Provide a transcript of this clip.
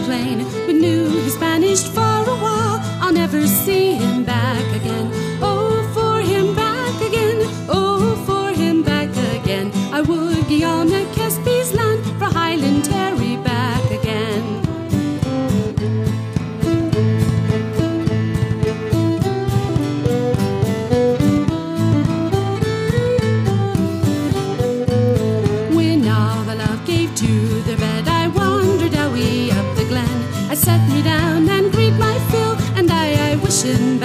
plain, but knew he's vanished for a while. I'll never see him back again. Oh, for him back again. Oh, for him back again. I would Guillaume Casby's land for Highland Terry back again. When all the love gave to their bed, I wandered away up the glen. I sat me down and greet my fill, and I wished